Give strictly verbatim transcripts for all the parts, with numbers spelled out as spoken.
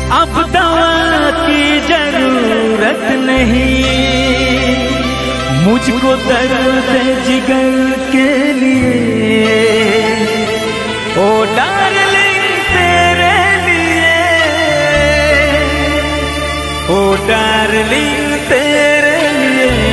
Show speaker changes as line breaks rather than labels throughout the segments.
अब दवा की जरूरत नहीं, मुझको दर्द जिगर के लिए, ओ डार्लिंग तेरे लिए, ओ डार्लिंग तेरे लिए।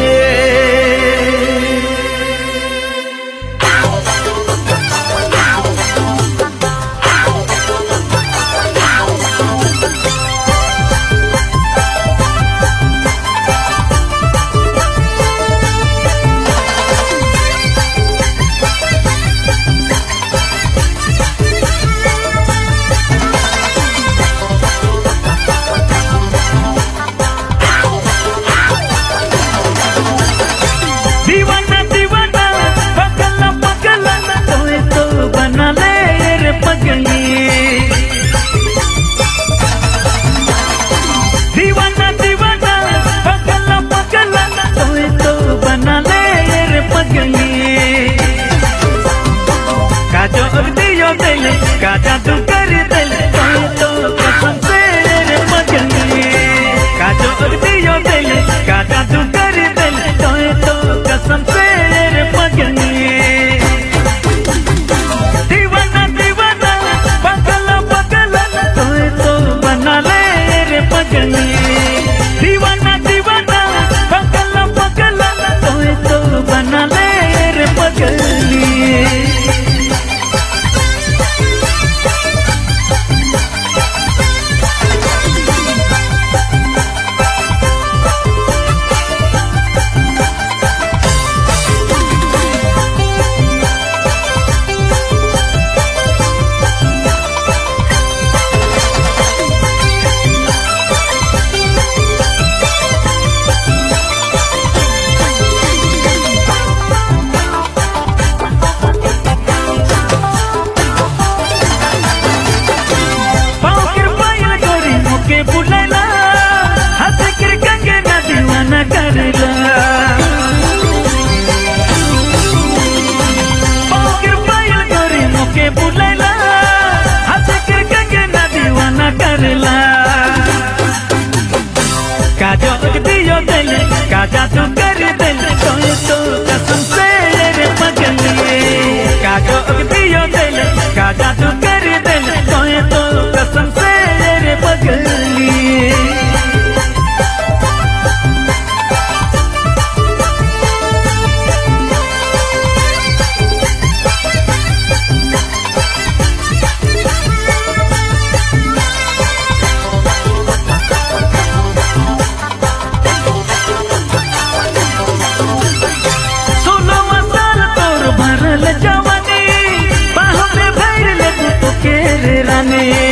काजा तू कर दिल तो कसम से रे पगली, काजो और दियो दिल काजा तू कर दिल तो कसम से रे पगली। दीवाना दीवाना पगला पगला तो तो बना ले रे पगली, दीवाना दीवाना पगला पगला तो तो बना ले रे पगली। काजो दियो दिल काजा तू कर दिल तो तो कसम से रे पगली, काजो दियो दिल काजा तू कर दिल तो तो कसम से रे पगली। जवानी बाहों में भर ले तू के रानी।